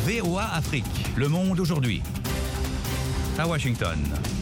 VOA Afrique, le monde aujourd'hui. À Washington.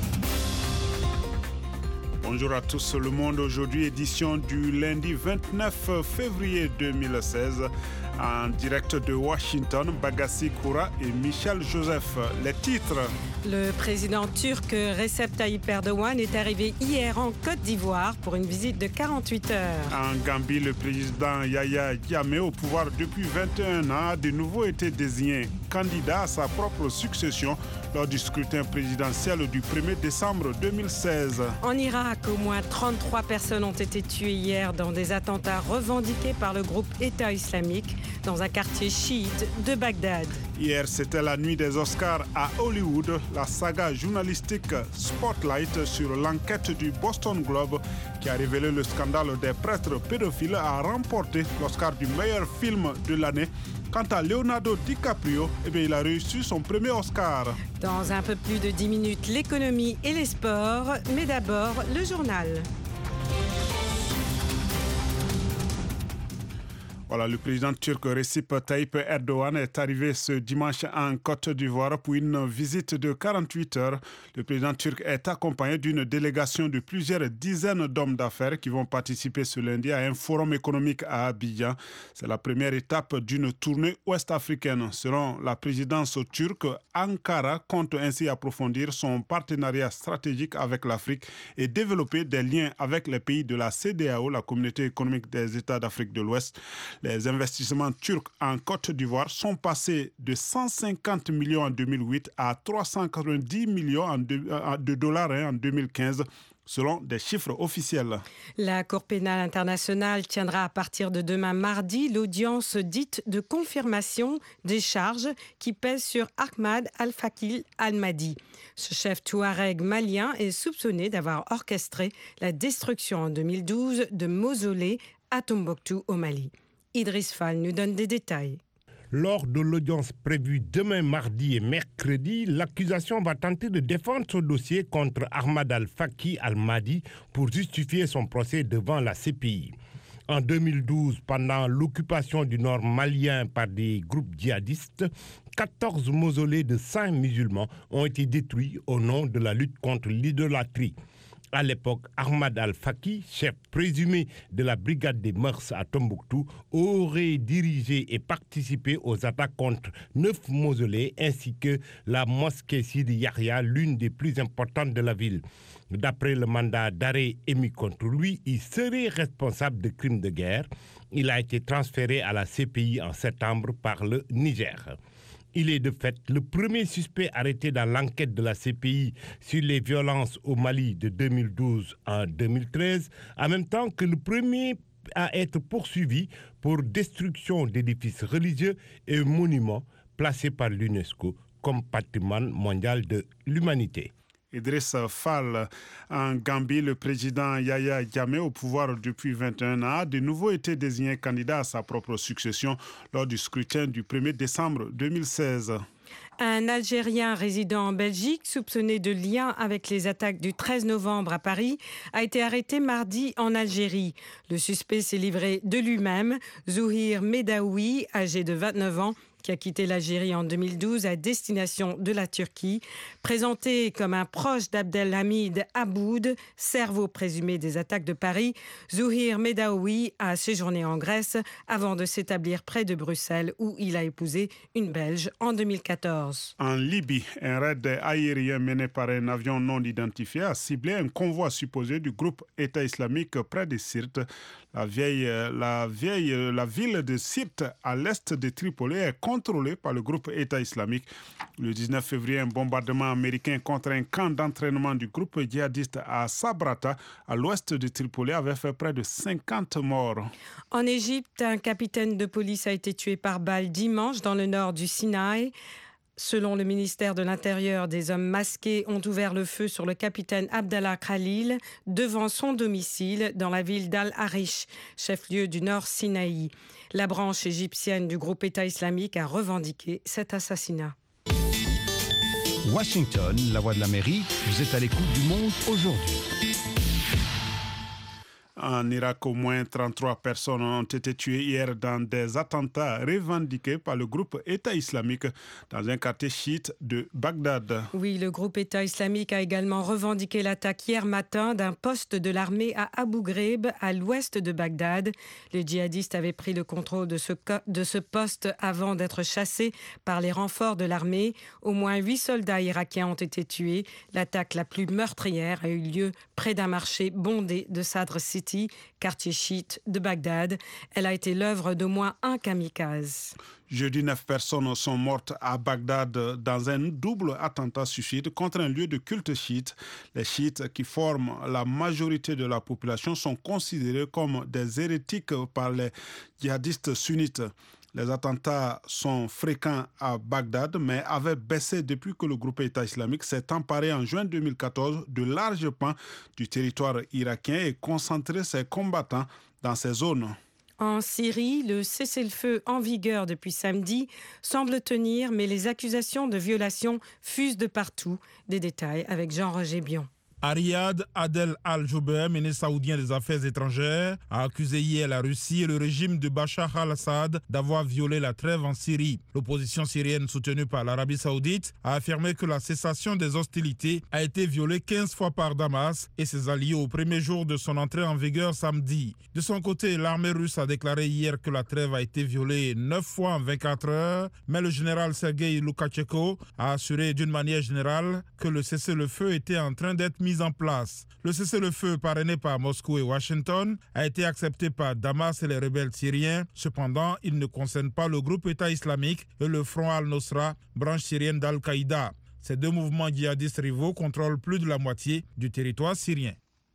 Bonjour à tous, le monde aujourd'hui, édition du lundi 29 février 2016. En direct de Washington, Bagassi Koura et Michel Joseph. Les titres. Le président turc Recep Tayyip Erdogan est arrivé hier en Côte d'Ivoire pour une visite de 48 heures. En Gambie, le président Yahya Jammeh, au pouvoir depuis 21 ans, a de nouveau été désigné candidat à sa propre succession lors du scrutin présidentiel du 1er décembre 2016. En Irak, au moins 33 personnes ont été tuées hier dans des attentats revendiqués par le groupe État islamique dans un quartier chiite de Bagdad. Hier, c'était la nuit des Oscars à Hollywood. La saga journalistique Spotlight sur l'enquête du Boston Globe qui a révélé le scandale des prêtres pédophiles a remporté l'Oscar du meilleur film de l'année. Quant à Leonardo DiCaprio, il a reçu son premier Oscar. Dans un peu plus de 10 minutes, l'économie et les sports, mais d'abord le journal. Voilà, le président turc Recep Tayyip Erdogan est arrivé ce dimanche en Côte d'Ivoire pour une visite de 48 heures. Le président turc est accompagné d'une délégation de plusieurs dizaines d'hommes d'affaires qui vont participer ce lundi à un forum économique à Abidjan. C'est la première étape d'une tournée ouest-africaine. Selon la présidence turque, Ankara compte ainsi approfondir son partenariat stratégique avec l'Afrique et développer des liens avec les pays de la CEDEAO, la communauté économique des États d'Afrique de l'Ouest. Les investissements turcs en Côte d'Ivoire sont passés de 150 millions en 2008 à 390 millions de dollars en 2015. Selon des chiffres officiels. La Cour pénale internationale tiendra à partir de demain mardi l'audience dite de confirmation des charges qui pèsent sur Ahmad Al-Fakil Al-Mahdi. Ce chef touareg malien est soupçonné d'avoir orchestré la destruction en 2012 de mausolées à Tombouctou au Mali. Idriss Fall nous donne des détails. Lors de l'audience prévue demain mardi et mercredi, l'accusation va tenter de défendre son dossier contre Ahmad Al-Faki Al-Mahdi pour justifier son procès devant la CPI. En 2012, pendant l'occupation du nord malien par des groupes djihadistes, 14 mausolées de saints musulmans ont été détruits au nom de la lutte contre l'idolâtrie. À l'époque, Ahmad Al-Faki, chef présumé de la brigade des mœurs à Tombouctou, aurait dirigé et participé aux attaques contre 9 mausolées ainsi que la mosquée Sidi Yahya, l'une des plus importantes de la ville. D'après le mandat d'arrêt émis contre lui, il serait responsable de crimes de guerre. Il a été transféré à la CPI en septembre par le Niger. Il est de fait le premier suspect arrêté dans l'enquête de la CPI sur les violences au Mali de 2012 à 2013, en même temps que le premier à être poursuivi pour destruction d'édifices religieux et monuments placés par l'UNESCO comme patrimoine mondial de l'humanité. Idriss Fall. En Gambie, le président Yahya Jammeh, au pouvoir depuis 21 ans, a de nouveau été désigné candidat à sa propre succession lors du scrutin du 1er décembre 2016. Un Algérien résidant en Belgique, soupçonné de lien avec les attaques du 13 novembre à Paris, a été arrêté mardi en Algérie. Le suspect s'est livré de lui-même. Zouhir Medaoui, âgé de 29 ans, qui a quitté l'Algérie en 2012 à destination de la Turquie. Présenté comme un proche d'Abdelhamid Aboud, cerveau présumé des attaques de Paris, Zouhir Medaoui a séjourné en Grèce avant de s'établir près de Bruxelles où il a épousé une Belge en 2014. En Libye, un raid aérien mené par un avion non identifié a ciblé un convoi supposé du groupe État islamique près de Sirte. La ville de Sirte, à l'est de Tripoli, est contrôlée par le groupe État islamique. Le 19 février, un bombardement américain contre un camp d'entraînement du groupe djihadiste à Sabrata, à l'ouest de Tripoli, avait fait près de 50 morts. En Égypte, un capitaine de police a été tué par balle dimanche dans le nord du Sinaï. Selon le ministère de l'Intérieur, des hommes masqués ont ouvert le feu sur le capitaine Abdallah Khalil devant son domicile dans la ville d'Al-Arish, chef-lieu du Nord Sinaï. La branche égyptienne du groupe État islamique a revendiqué cet assassinat. Washington, la voix de l'Amérique, vous êtes à l'écoute du monde aujourd'hui. En Irak, au moins 33 personnes ont été tuées hier dans des attentats revendiqués par le groupe État islamique dans un quartier chiite de Bagdad. Oui, le groupe État islamique a également revendiqué l'attaque hier matin d'un poste de l'armée à Abu Ghraib, à l'ouest de Bagdad. Les djihadistes avaient pris le contrôle de ce poste avant d'être chassés par les renforts de l'armée. Au moins 8 soldats irakiens ont été tués. L'attaque la plus meurtrière a eu lieu près d'un marché bondé de Sadr City, quartier chiite de Bagdad. Elle a été l'œuvre d'au moins un kamikaze. Jeudi, 9 personnes sont mortes à Bagdad dans un double attentat suicide contre un lieu de culte chiite. Les chiites, qui forment la majorité de la population, sont considérés comme des hérétiques par les djihadistes sunnites. Les attentats sont fréquents à Bagdad, mais avaient baissé depuis que le groupe État islamique s'est emparé en juin 2014 de larges pans du territoire irakien et concentré ses combattants dans ces zones. En Syrie, le cessez-le-feu en vigueur depuis samedi semble tenir, mais les accusations de violation fusent de partout. Des détails avec Jean-Roger Bion. À Riyad, Adel Al-Jubeir, ministre saoudien des Affaires étrangères, a accusé hier la Russie et le régime de Bachar al-Assad d'avoir violé la trêve en Syrie. L'opposition syrienne soutenue par l'Arabie saoudite a affirmé que la cessation des hostilités a été violée 15 fois par Damas et ses alliés au premier jour de son entrée en vigueur samedi. De son côté, l'armée russe a déclaré hier que la trêve a été violée 9 fois en 24 heures, mais le général Sergei Loukachenko a assuré d'une manière générale que le cessez-le-feu était en train d'être mis en place. Le cessez-le-feu parrainé par Moscou et Washington a été accepté par Damas et les rebelles syriens. Cependant, il ne concerne pas le groupe État islamique et le Front al-Nosra, branche syrienne d'Al-Qaïda. Ces deux mouvements djihadistes rivaux contrôlent plus de la moitié du territoire syrien.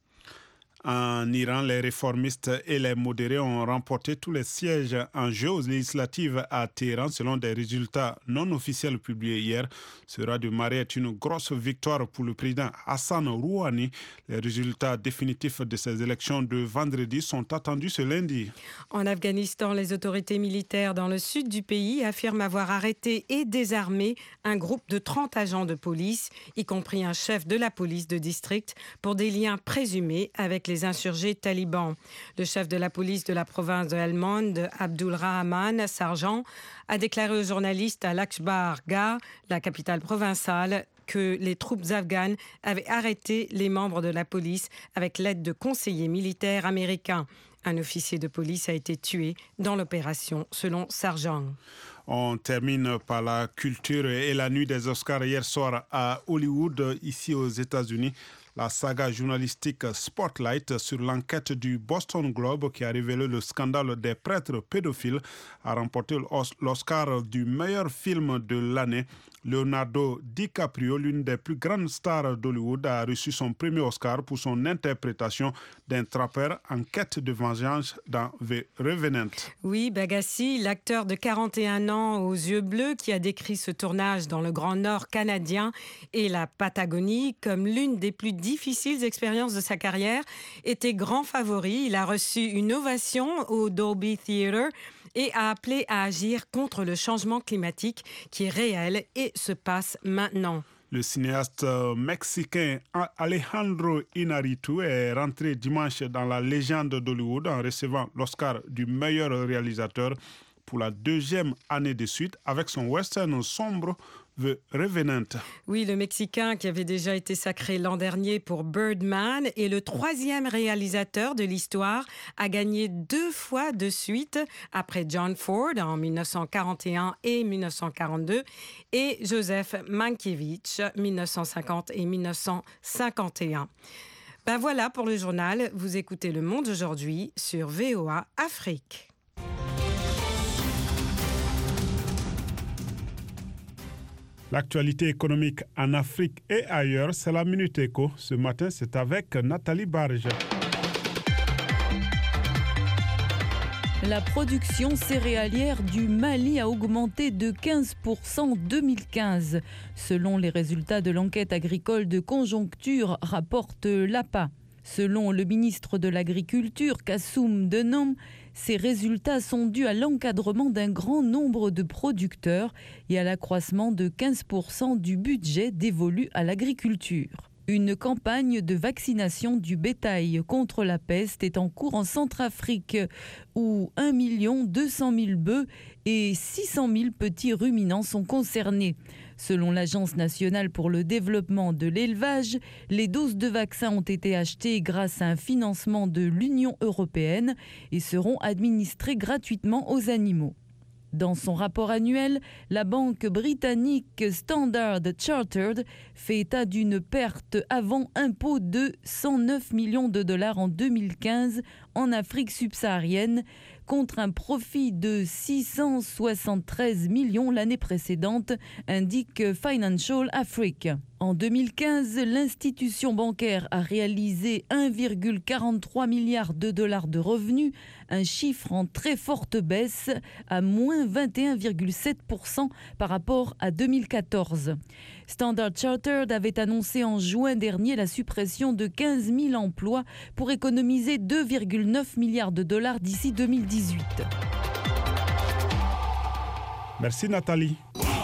En Iran, les réformistes et les modérés ont remporté tous les sièges en jeu aux législatives à Téhéran selon des résultats non officiels publiés hier. Ce raz-de-marée est une grosse victoire pour le président Hassan Rouhani. Les résultats définitifs de ces élections de vendredi sont attendus ce lundi. En Afghanistan, les autorités militaires dans le sud du pays affirment avoir arrêté et désarmé un groupe de 30 agents de police, y compris un chef de la police de district, pour des liens présumés avec les insurgés talibans. Le chef de la police de la province de Helmand, Abdul Rahman Sarjan, a déclaré aux journalistes à Lakshbar Gah, la capitale provinciale, que les troupes afghanes avaient arrêté les membres de la police avec l'aide de conseillers militaires américains. Un officier de police a été tué dans l'opération, selon Sarjan. On termine par la culture et la nuit des Oscars hier soir à Hollywood, ici aux États-Unis. La saga journalistique Spotlight sur l'enquête du Boston Globe qui a révélé le scandale des prêtres pédophiles a remporté l'Oscar du meilleur film de l'année. Leonardo DiCaprio, l'une des plus grandes stars d'Hollywood, a reçu son premier Oscar pour son interprétation d'un trappeur en quête de vengeance dans The Revenant. Oui, Bagassi, l'acteur de 41 ans aux yeux bleus qui a décrit ce tournage dans le Grand Nord canadien et la Patagonie comme l'une des plus difficiles expériences de sa carrière, était grand favori. Il a reçu une ovation au Dolby Theatre et a appelé à agir contre le changement climatique qui est réel et se passe maintenant. Le cinéaste mexicain Alejandro Iñárritu est rentré dimanche dans la légende d'Hollywood en recevant l'Oscar du meilleur réalisateur pour la deuxième année de suite avec son western sombre The Revenant. Oui, le Mexicain qui avait déjà été sacré l'an dernier pour Birdman est le troisième réalisateur de l'histoire à gagner 2 fois de suite après John Ford en 1941 et 1942 et Joseph Mankiewicz 1950 et 1951. Ben voilà pour le journal. Vous écoutez Le Monde aujourd'hui sur VOA Afrique. L'actualité économique en Afrique et ailleurs, c'est la Minute Éco. Ce matin, c'est avec Nathalie Barge. La production céréalière du Mali a augmenté de 15% en 2015, selon les résultats de l'enquête agricole de conjoncture, rapporte l'APA. Selon le ministre de l'Agriculture, Kassoum Denom, ces résultats sont dus à l'encadrement d'un grand nombre de producteurs et à l'accroissement de 15% du budget dévolu à l'agriculture. Une campagne de vaccination du bétail contre la peste est en cours en Centrafrique, où 1 200 000 bœufs et 600 000 petits ruminants sont concernés. Selon l'Agence nationale pour le développement de l'élevage, les doses de vaccins ont été achetées grâce à un financement de l'Union européenne et seront administrées gratuitement aux animaux. Dans son rapport annuel, la banque britannique Standard Chartered fait état d'une perte avant impôt de 109 millions de dollars en 2015 en Afrique subsaharienne, contre un profit de 673 millions l'année précédente, indique Financial Africa. En 2015, l'institution bancaire a réalisé 1,43 milliard de dollars de revenus, un chiffre en très forte baisse à moins 21,7% par rapport à 2014. Standard Chartered avait annoncé en juin dernier la suppression de 15 000 emplois pour économiser 2,9 milliards de dollars d'ici 2018. Merci Nathalie.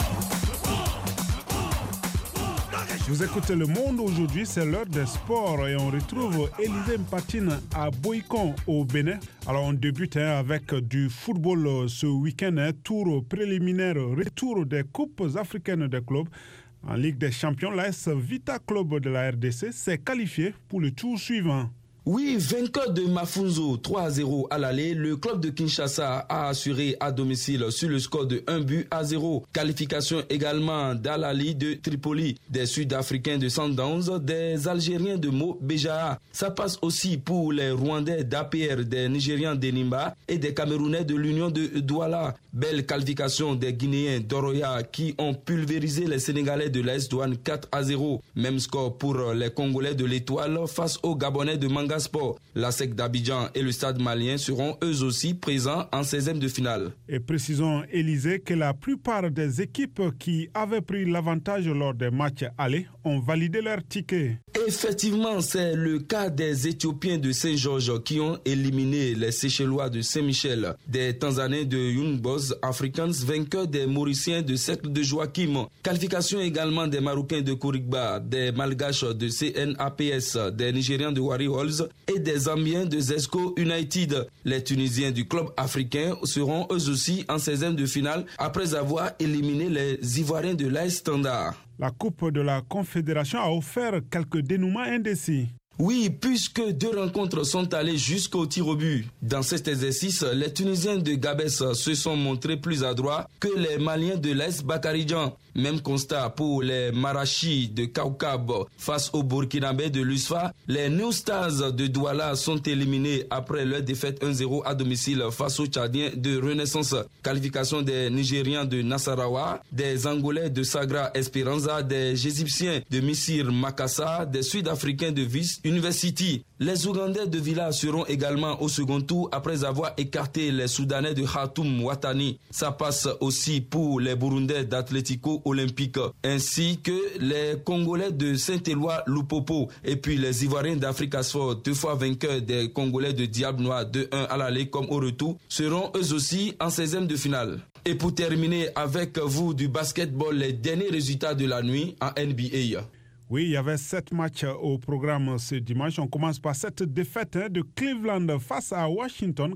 Vous écoutez Le Monde aujourd'hui, c'est l'heure des sports et on retrouve Élisée Mpatine à Boikon au Bénin. Alors on débute avec du football ce week-end, tour préliminaire, retour des coupes africaines des clubs. En Ligue des Champions, l'AS Vita Club de la RDC s'est qualifié pour le tour suivant. Oui, vainqueur de Mafunzo 3-0 à l'aller, le club de Kinshasa a assuré à domicile sur le score de 1-0. Qualification également d'Al-Ali de Tripoli, des Sud-Africains de Sundowns, des Algériens de Mo Bejaha. Ça passe aussi pour les Rwandais d'APR, des Nigérians d'Enimba et des Camerounais de l'Union de Douala. Belle qualification des Guinéens d'Oroya qui ont pulvérisé les Sénégalais de l'AS Douane 4-0. Même score pour les Congolais de l'Étoile face aux Gabonais de Manga Sport. La SEC d'Abidjan et le Stade malien seront eux aussi présents en 16e de finale. Et précisons, Élisée, que la plupart des équipes qui avaient pris l'avantage lors des matchs allés ont validé leur ticket. Effectivement, c'est le cas des Éthiopiens de Saint-Georges qui ont éliminé les Seychellois de Saint-Michel, des Tanzaniens de Young Boys Africans, vainqueurs des Mauriciens de Cercle de Joachim. Qualification également des Marocains de Kourigba, des Malgaches de CNAPS, des Nigérians de Warriors et des Zambiens de Zesco United. Les Tunisiens du club africain seront eux aussi en 16e de finale après avoir éliminé les Ivoiriens de l'AS Standard. La Coupe de la Confédération a offert quelques dénouements indécis. Oui, puisque 2 rencontres sont allées jusqu'au tir au but. Dans cet exercice, les Tunisiens de Gabès se sont montrés plus adroits que les Maliens de l'Est Bakaridjan. Même constat pour les Marachis de Kaukab face aux Burkinabés de l'USFA. Les New Stars de Douala sont éliminés après leur défaite 1-0 à domicile face aux Tchadiens de Renaissance. Qualification des Nigérians de Nassarawa, des Angolais de Sagra Esperanza, des Égyptiens de Missir Makassa, des Sud-Africains de Vis University. Les Ougandais de Villa seront également au second tour après avoir écarté les Soudanais de Khartoum Watani. Ça passe aussi pour les Burundais d'Atlético Olympique, ainsi que les Congolais de Saint-Éloi Lupopo et puis les Ivoiriens d'Africa Sport, 2 fois vainqueurs des Congolais de Diable Noir 2-1 à l'aller comme au retour, seront eux aussi en 16e de finale. Et pour terminer avec vous du basketball, les derniers résultats de la nuit en NBA. Oui, il y avait 7 matchs au programme ce dimanche. On commence par cette défaite de Cleveland face à Washington,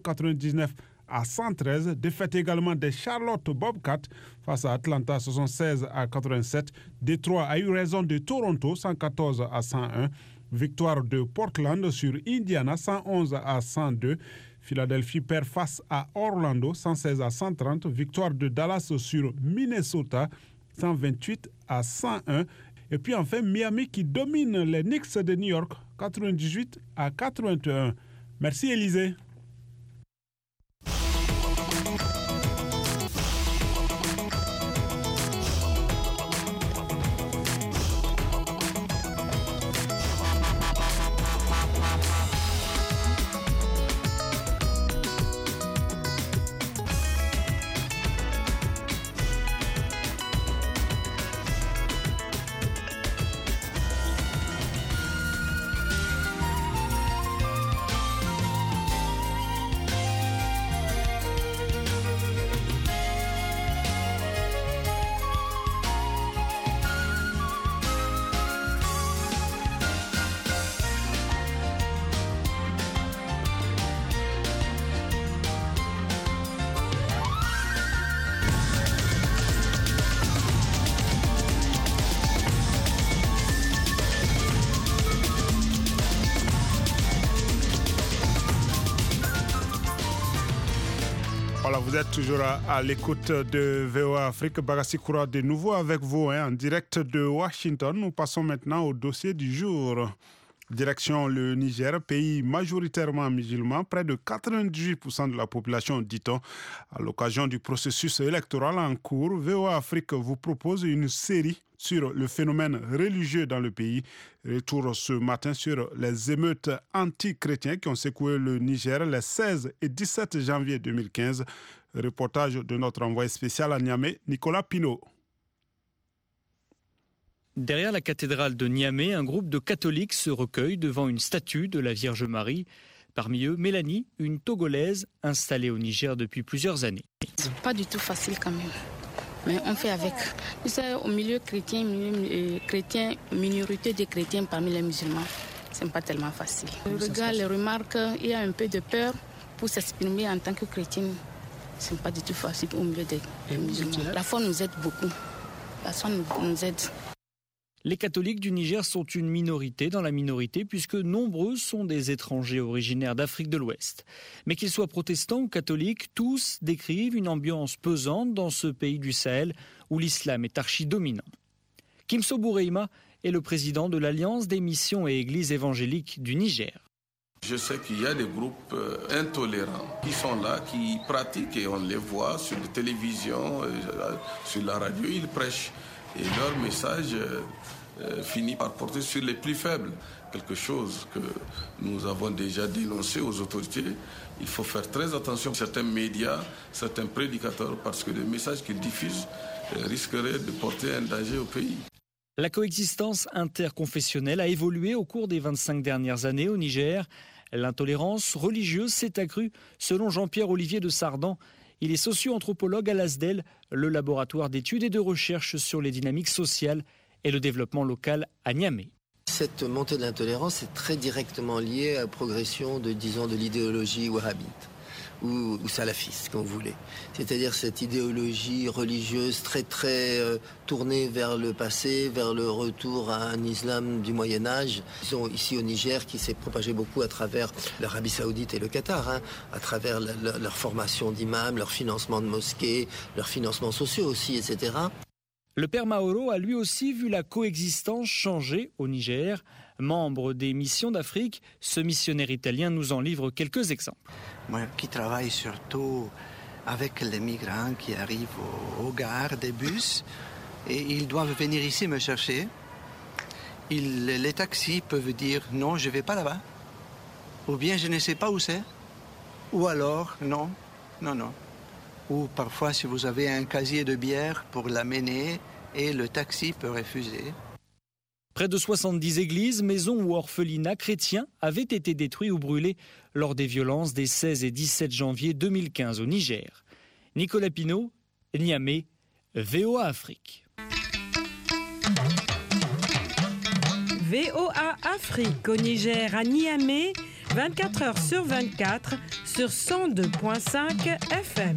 99-113. Défaite également des Charlotte Bobcats face à Atlanta, 76-87. Détroit a eu raison de Toronto, 114-101. Victoire de Portland sur Indiana, 111-102. Philadelphie perd face à Orlando, 116-130. Victoire de Dallas sur Minnesota, 128-101. Et puis enfin, Miami qui domine les Knicks de New York, 98-81. Merci Élisée. Vous êtes toujours à l'écoute de VOA Afrique. Bagassi Koura de nouveau avec vous en direct de Washington. Nous passons maintenant au dossier du jour. Direction le Niger, pays majoritairement musulman, près de 98% de la population, dit-on. À l'occasion du processus électoral en cours, VOA Afrique vous propose une série sur le phénomène religieux dans le pays. Retour ce matin sur les émeutes anti-chrétiens qui ont secoué le Niger les 16 et 17 janvier 2015. Reportage de notre envoyé spécial à Niamey, Nicolas Pinault. Derrière la cathédrale de Niamey, un groupe de catholiques se recueille devant une statue de la Vierge Marie. Parmi eux, Mélanie, une Togolaise installée au Niger depuis plusieurs années. C'est pas du tout facile quand même, mais on fait avec. Tu sais, au milieu chrétien, minorité des chrétiens parmi les musulmans, c'est pas tellement facile. Le regard, les remarques, il y a un peu de peur pour s'exprimer en tant que chrétien. C'est pas du tout facile au milieu des musulmans. La foi nous aide beaucoup. La foi nous aide. Les catholiques du Niger sont une minorité dans la minorité puisque nombreux sont des étrangers originaires d'Afrique de l'Ouest. Mais qu'ils soient protestants ou catholiques, tous décrivent une ambiance pesante dans ce pays du Sahel où l'islam est archi-dominant. Kimso Boureima est le président de l'Alliance des missions et églises évangéliques du Niger. Je sais qu'il y a des groupes intolérants qui sont là, qui pratiquent et on les voit sur la télévision, sur la radio, ils prêchent. Et leur message finit par porter sur les plus faibles. Quelque chose que nous avons déjà dénoncé aux autorités. Il faut faire très attention à certains médias, certains prédicateurs, parce que les messages qu'ils diffusent risqueraient de porter un danger au pays. La coexistence interconfessionnelle a évolué au cours des 25 dernières années au Niger. L'intolérance religieuse s'est accrue, selon Jean-Pierre Olivier de Sardan. Il est socio-anthropologue à l'ASDEL, le laboratoire d'études et de recherche sur les dynamiques sociales et le développement local à Niamey. Cette montée de l'intolérance est très directement liée à la progression de l'idéologie wahhabite ou salafiste, comme vous voulez. C'est-à-dire cette idéologie religieuse très tournée vers le passé, vers le retour à un islam du Moyen-Âge. Ils sont ici au Niger qui s'est propagé beaucoup à travers l'Arabie Saoudite et le Qatar, à travers leur formation d'imams, leur financement de mosquées, leurs financements sociaux aussi, etc. Le père Maoro a lui aussi vu la coexistence changer au Niger. Membre des missions d'Afrique, ce missionnaire italien nous en livre quelques exemples. Moi qui travaille surtout avec les migrants qui arrivent aux gares des bus et ils doivent venir ici me chercher. Les taxis peuvent dire non, je ne vais pas là-bas. Ou bien je ne sais pas où c'est. Ou alors non. Ou parfois si vous avez un casier de bière pour l'amener et le taxi peut refuser. Près de 70 églises, maisons ou orphelinats chrétiens avaient été détruits ou brûlés lors des violences des 16 et 17 janvier 2015 au Niger. Nicolas Pinault, Niamey, VOA Afrique. VOA Afrique au Niger à Niamey, 24 heures sur 24 sur 102.5 FM.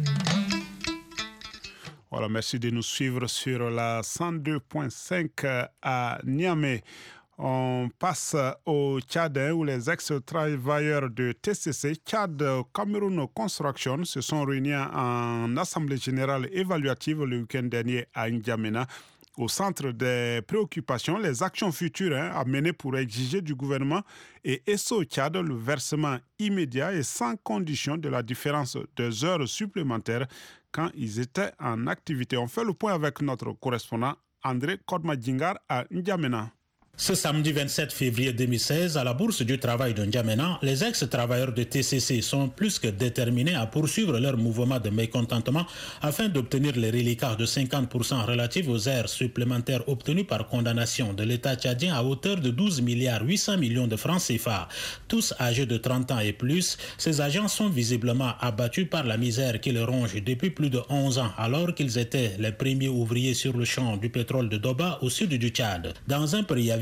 Voilà, merci de nous suivre sur la 102.5 à Niamey. On passe au Tchad où les ex-travailleurs de TCC, Tchad Cameroun Construction, se sont réunis en assemblée générale évaluative le week-end dernier à N'Djamena. Au centre des préoccupations, les actions futures à mener pour exiger du gouvernement et ESSO Tchad le versement immédiat et sans condition de la différence des heures supplémentaires quand ils étaient en activité. On fait le point avec notre correspondant André Kodmadjingar à N'Djamena. Ce samedi 27 février 2016, à la Bourse du Travail de N'Djamena, les ex-travailleurs de TCC sont plus que déterminés à poursuivre leur mouvement de mécontentement afin d'obtenir les reliquats de 50% relatifs aux heures supplémentaires obtenus par condamnation de l'État tchadien à hauteur de 12 milliards 800 millions de francs CFA. Tous âgés de 30 ans et plus, ces agents sont visiblement abattus par la misère qui les ronge depuis plus de 11 ans alors qu'ils étaient les premiers ouvriers sur le champ du pétrole de Doba au sud du Tchad. Dans un préavis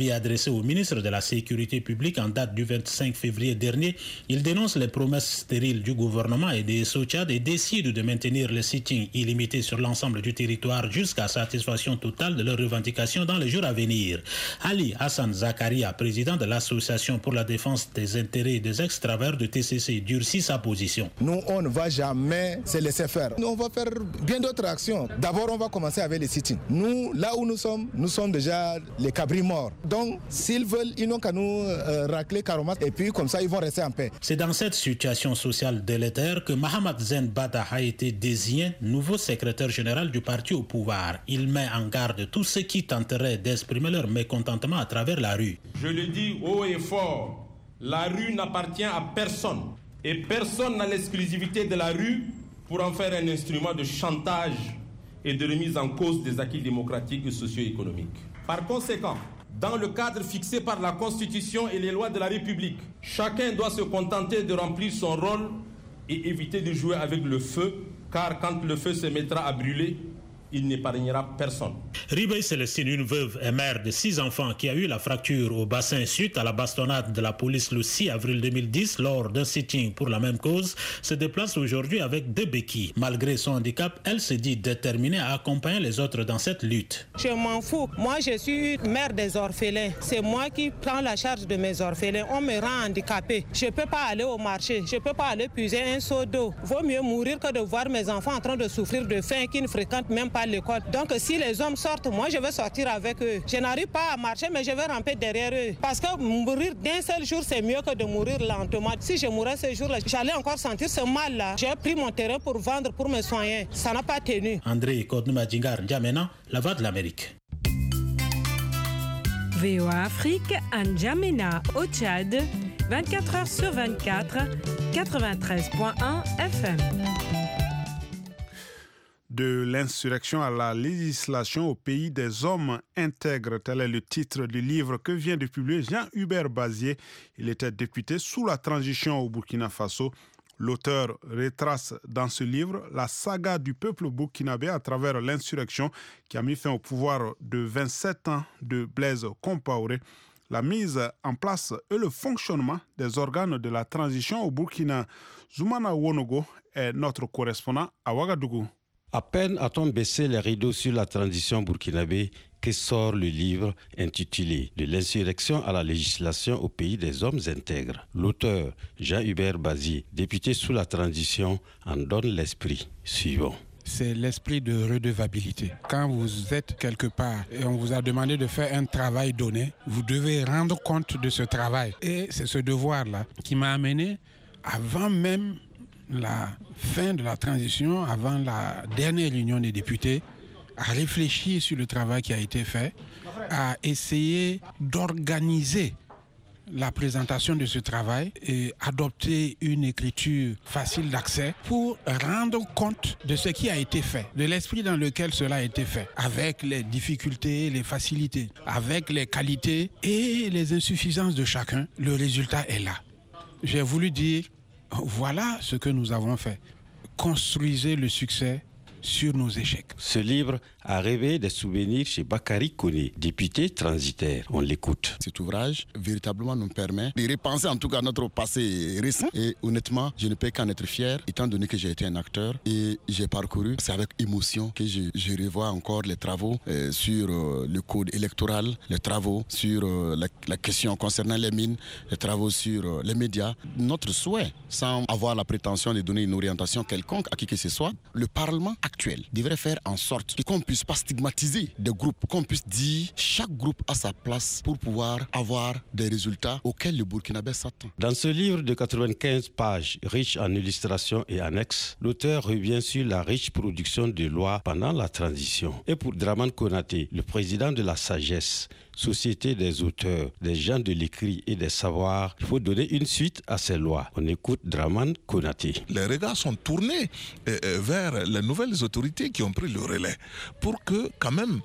avis adressé au ministre de la Sécurité publique en date du 25 février dernier, il dénonce les promesses stériles du gouvernement et des SO-Tchad et décide de maintenir le sitting illimité sur l'ensemble du territoire jusqu'à satisfaction totale de leurs revendications dans les jours à venir. Ali Hassan Zakaria, président de l'Association pour la défense des intérêts des ex-travailleurs de TCC, durcit sa position. Nous, on ne va jamais se laisser faire. Nous, on va faire bien d'autres actions. D'abord, on va commencer avec les sit-ins. Nous, là où nous sommes déjà les cabris morts. Donc, s'ils veulent, ils n'ont qu'à nous racler carrément et puis comme ça, ils vont rester en paix. C'est dans cette situation sociale délétère que Mahamat Zen Bada a été désigné nouveau secrétaire général du parti au pouvoir. Il met en garde tous ceux qui tenteraient d'exprimer leur mécontentement à travers la rue. Je le dis haut et fort, la rue n'appartient à personne et personne n'a l'exclusivité de la rue pour en faire un instrument de chantage et de remise en cause des acquis démocratiques et socio-économiques. Par conséquent, dans le cadre fixé par la Constitution et les lois de la République, chacun doit se contenter de remplir son rôle et éviter de jouer avec le feu, car quand le feu se mettra à brûler, il n'épargnera personne. Ribey Célestine, une veuve et mère de 6 enfants qui a eu la fracture au bassin suite à la bastonnade de la police le 6 avril 2010 lors d'un sitting pour la même cause, se déplace aujourd'hui avec 2 béquilles. Malgré son handicap, elle se dit déterminée à accompagner les autres dans cette lutte. Je m'en fous. Moi, je suis mère des orphelins. C'est moi qui prends la charge de mes orphelins. On me rend handicapée. Je ne peux pas aller au marché. Je ne peux pas aller puiser un seau d'eau. Vaut mieux mourir que de voir mes enfants en train de souffrir de faim qui ne fréquentent même pas l'école. Donc si les hommes sortent, moi je vais sortir avec eux. Je n'arrive pas à marcher, mais je vais ramper derrière eux. Parce que mourir d'un seul jour, c'est mieux que de mourir lentement. Si je mourais ce jour-là, j'allais encore sentir ce mal-là. J'ai pris mon terrain pour vendre, pour me soigner. Ça n'a pas tenu. André Kodnouma Djingar N'Djamena, La Voix de l'Amérique. VOA Afrique, à N'Djamena, au Tchad, 24 heures sur 24, 93.1 FM. De l'insurrection à la législation au pays des hommes intègres, tel est le titre du livre que vient de publier Jean-Hubert Bazier. Il était député sous la transition au Burkina Faso. L'auteur retrace dans ce livre la saga du peuple burkinabé à travers l'insurrection qui a mis fin au pouvoir de 27 ans de Blaise Compaoré, la mise en place et le fonctionnement des organes de la transition au Burkina. Zoumana Wonogo est notre correspondant à Ouagadougou. À peine a-t-on baissé les rideaux sur la transition burkinabé que sort le livre intitulé « De l'insurrection à la législation au pays des hommes intègres ». L'auteur, Jean-Hubert Bazier, député sous la transition, en donne l'esprit suivant. C'est l'esprit de redevabilité. Quand vous êtes quelque part et on vous a demandé de faire un travail donné, vous devez rendre compte de ce travail. Et c'est ce devoir-là qui m'a amené, avant même la fin de la transition, avant la dernière réunion des députés, à réfléchir sur le travail qui a été fait, à essayer d'organiser la présentation de ce travail et adopter une écriture facile d'accès pour rendre compte de ce qui a été fait, de l'esprit dans lequel cela a été fait, avec les difficultés, les facilités, avec les qualités et les insuffisances de chacun. Le résultat est là. J'ai voulu dire, voilà ce que nous avons fait. Construisez le succès sur nos échecs. Ce livre a réveillé des souvenirs chez Bakary Koné, député transitaire. On l'écoute. Cet ouvrage véritablement nous permet de repenser en tout cas notre passé récent. Et honnêtement, je ne peux qu'en être fier, étant donné que j'ai été un acteur et j'ai parcouru. C'est avec émotion que je revois encore les travaux sur le code électoral, les travaux sur la question concernant les mines, les travaux sur les médias. Notre souhait, sans avoir la prétention de donner une orientation quelconque à qui que ce soit, le Parlement actuel devrait faire en sorte qu'on ne puisse pas stigmatiser des groupes, qu'on puisse dire chaque groupe a sa place pour pouvoir avoir des résultats auxquels le Burkinabé s'attend. Dans ce livre de 95 pages, riche en illustrations et annexes, l'auteur revient sur la riche production de lois pendant la transition. Et pour Dramane Konaté, le président de la Sagesse, Société des auteurs, des gens de l'écrit et des savoirs, il faut donner une suite à ces lois. On écoute Dramane Konaté. Les regards sont tournés vers les nouvelles autorités qui ont pris le relais pour que quand même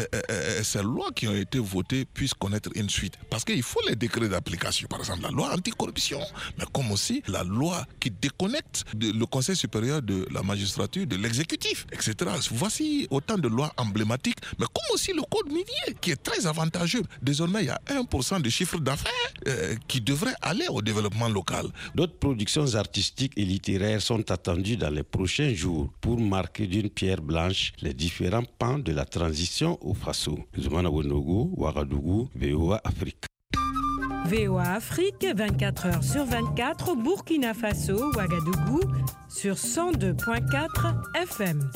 ces lois qui ont été votées puissent connaître une suite. Parce qu'il faut les décrets d'application, par exemple la loi anticorruption, mais comme aussi la loi qui déconnecte le Conseil supérieur de la magistrature de l'exécutif, etc. Voici autant de lois emblématiques, mais comme aussi le code minier qui est très avantageux avantageux. Désormais, il y a 1% de chiffre d'affaires qui devrait aller au développement local. D'autres productions artistiques et littéraires sont attendues dans les prochains jours pour marquer d'une pierre blanche les différents pans de la transition au Faso. Zoumana Wendogo, Ouagadougou, VOA Afrique. VOA Afrique, 24 heures sur 24 au Burkina Faso, Ouagadougou, sur 102.4 FM.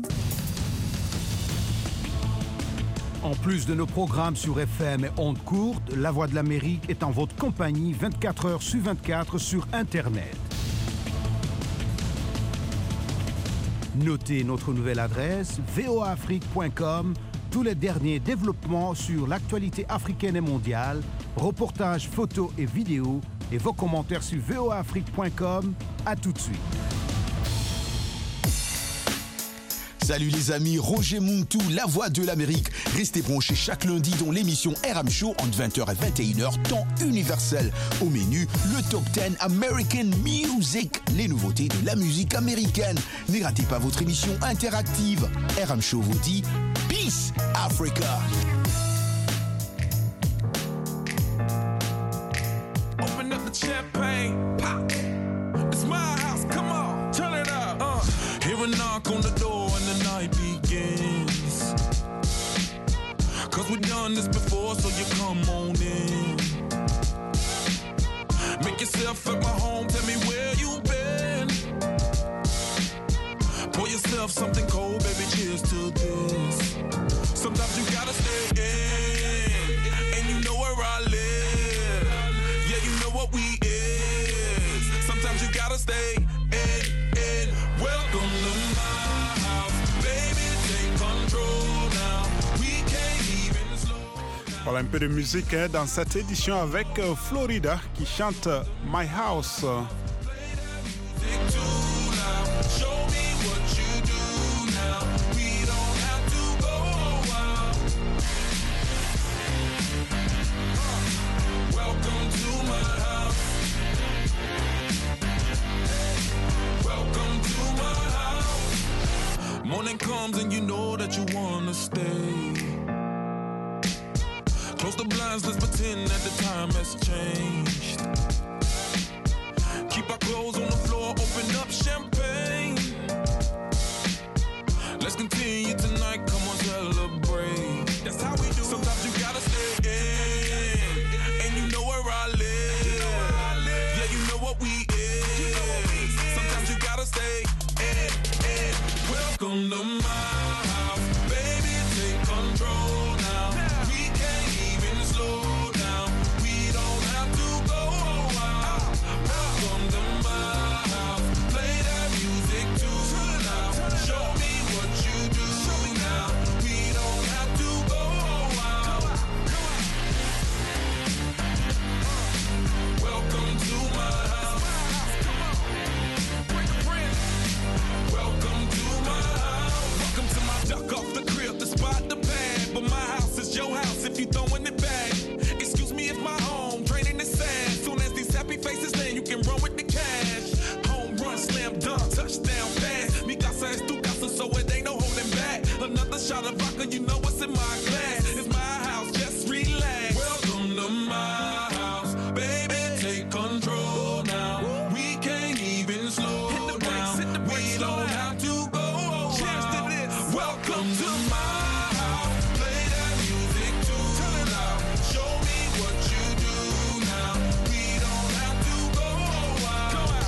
En plus de nos programmes sur FM et ondes courtes, La Voix de l'Amérique est en votre compagnie 24 heures sur 24 sur Internet. Notez notre nouvelle adresse voaafrique.com. Tous les derniers développements sur l'actualité africaine et mondiale, reportages, photos et vidéos, et vos commentaires sur voaafrique.com. À tout de suite. Salut les amis, Roger Muntu, La Voix de l'Amérique. Restez branchés chaque lundi dans l'émission RM Show entre 20h et 21h, temps universel. Au menu, le Top 10 American Music, les nouveautés de la musique américaine. Ne ratez pas votre émission interactive. RM Show vous dit Peace Africa. Open up the champagne, pop. It's my house, come on, turn it up. Hear a knock on the door and the night begins. Cause we've done this before, so you come on in. Make yourself at my home, tell me where you been. Pour yourself something cold, baby, cheers to this. Sometimes you gotta stay in, and you know where I live. Yeah, you know what we is. Sometimes you gotta stay in. Welcome to my house, baby, take control now. We can't even slow. Voilà un peu de musique dans cette édition avec Florida qui chante My House. Morning comes and you know that you wanna stay. Close the blinds, let's pretend that the time has changed. Keep our clothes on the floor, open up champagne. Let's continue tonight, come on, celebrate. That's how we do. Sometimes you gotta stay in, and you know where I live. Yeah, you know what we is. Sometimes you gotta stay in. Welcome to my house, baby, take control now. We can't even slow down. We don't have to go out. Welcome to my house, play that music too loud. Show me what you do now. We don't have to go out. Welcome to my house. Welcome to my house. Duck off the crib, the spot, the pad. But my house is your house if you throwing it back. Excuse me if my home draining is sad. Soon as these happy faces land, you can run with the cash. Home run, slam dunk, touchdown pass. Mi casa es tu casa, so it ain't no holding back. Another shot of vodka, you know what's in my glass. It's my house, just relax. Welcome to my house, baby, take control now. We can't even slow down. We don't have to go. Welcome to my house, play that music too loud. Show me what you do now. We don't have to go out.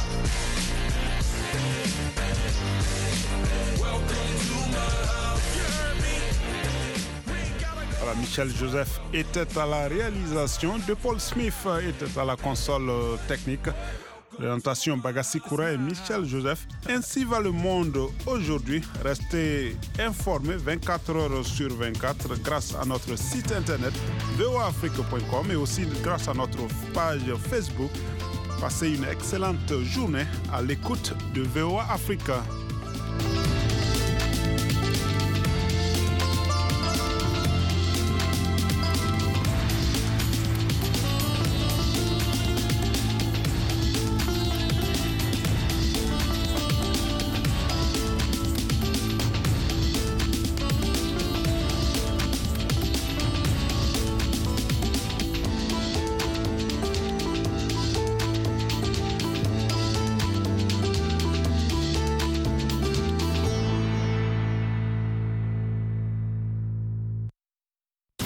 Welcome to my house. You heard me? Voilà, Michel Joseph était à la réalisation, De Paul Smith était à la console technique. Présentation Bagassi Koura et Michel Joseph. Ainsi va le monde aujourd'hui. Restez informés 24 heures sur 24 grâce à notre site internet voaafrique.com et aussi grâce à notre page Facebook. Passez une excellente journée à l'écoute de VOA Africa.